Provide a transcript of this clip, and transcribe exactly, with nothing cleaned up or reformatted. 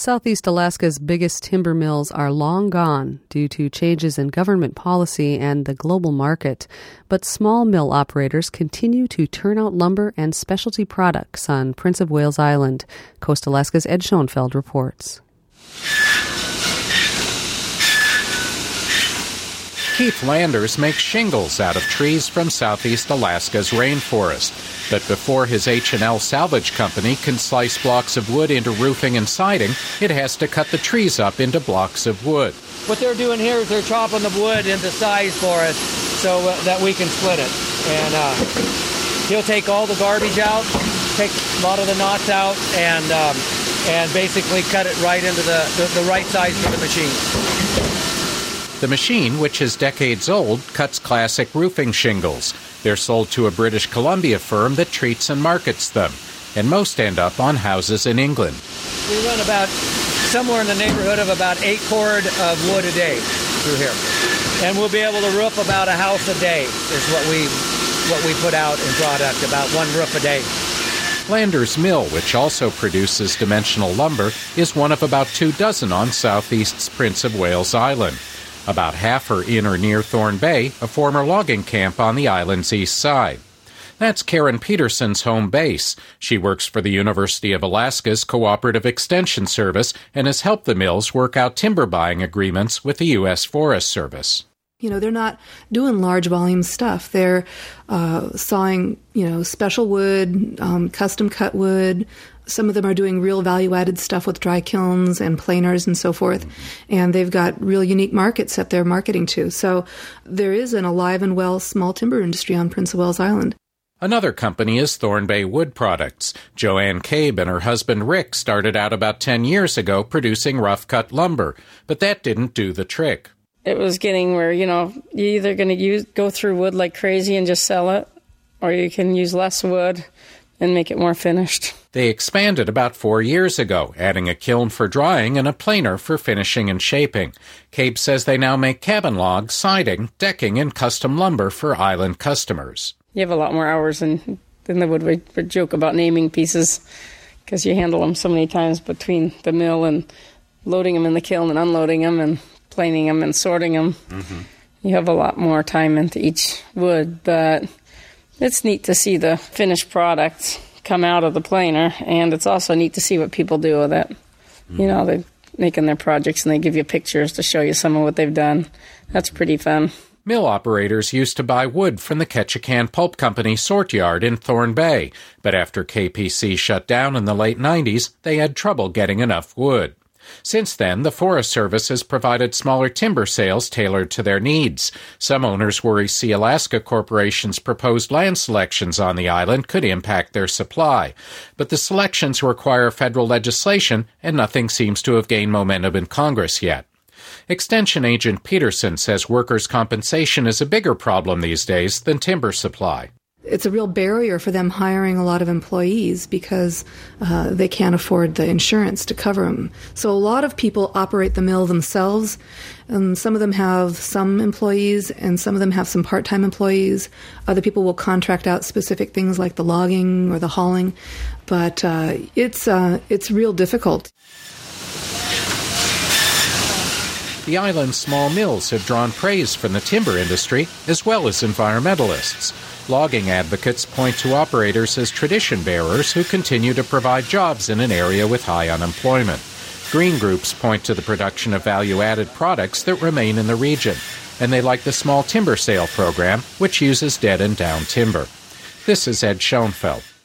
Southeast Alaska's biggest timber mills are long gone due to changes in government policy and the global market. But small mill operators continue to turn out lumber and specialty products on Prince of Wales Island. Coast Alaska's Ed Schoenfeld reports. Keith Landers makes shingles out of trees from Southeast Alaska's rainforest. But before his H and L salvage company can slice blocks of wood into roofing and siding, it has to cut the trees up into blocks of wood. What they're doing here is they're chopping the wood into size for us so uh, that we can split it. And uh, he'll take all the garbage out, take a lot of the knots out, and um, and basically cut it right into the, the, the right size for the machine. The machine, which is decades old, cuts classic roofing shingles. They're sold to a British Columbia firm that treats and markets them, and most end up on houses in England. We run about somewhere in the neighborhood of about eight cord of wood a day through here. And we'll be able to roof about a house a day is what we what we put out in product, about one roof a day. Landers Mill, which also produces dimensional lumber, is one of about two dozen on Southeast's Prince of Wales Island. About half are in or near Thorn Bay, a former logging camp on the island's east side. That's Karen Peterson's home base. She works for the University of Alaska's Cooperative Extension Service and has helped the mills work out timber buying agreements with the U S Forest Service. You know, they're not doing large volume stuff. They're uh, sawing, you know, special wood, um, custom cut wood. Some of them are doing real value-added stuff with dry kilns and planers and so forth. And they've got real unique markets that they're marketing to. So there is an alive and well small timber industry on Prince of Wales Island. Another company is Thorn Bay Wood Products. Joanne Cabe and her husband Rick started out about ten years ago producing rough-cut lumber, but that didn't do the trick. It was getting where, you know, you're either going to use go through wood like crazy and just sell it, or you can use less wood and make it more finished. They expanded about four years ago, adding a kiln for drying and a planer for finishing and shaping. Cabe says they now make cabin logs, siding, decking, and custom lumber for island customers. You have a lot more hours than, than they would we, we joke about naming pieces, because you handle them so many times between the mill and loading them in the kiln and unloading them and planing them and sorting them. Mm-hmm. You have a lot more time into each wood, but it's neat to see the finished product come out of the planer, and it's also neat to see what people do with it. Mm-hmm. You know, they're making their projects and they give you pictures to show you some of what they've done. That's pretty fun. Mill operators used to buy wood from the Ketchikan Pulp Company sort yard in Thorn Bay, but after K P C shut down in the late nineties, they had trouble getting enough wood. Since then, the Forest Service has provided smaller timber sales tailored to their needs. Some owners worry Sea Alaska Corporation's proposed land selections on the island could impact their supply. But the selections require federal legislation, and nothing seems to have gained momentum in Congress yet. Extension Agent Peterson says workers' compensation is a bigger problem these days than timber supply. It's a real barrier for them hiring a lot of employees because uh, they can't afford the insurance to cover them. So a lot of people operate the mill themselves. Um, some of them have some employees, and some of them have some part-time employees. Other people will contract out specific things like the logging or the hauling. But uh, it's uh, it's real difficult. The island's small mills have drawn praise from the timber industry as well as environmentalists. Logging advocates point to operators as tradition bearers who continue to provide jobs in an area with high unemployment. Green groups point to the production of value-added products that remain in the region, and they like the small timber sale program, which uses dead and down timber. This is Ed Schoenfeld.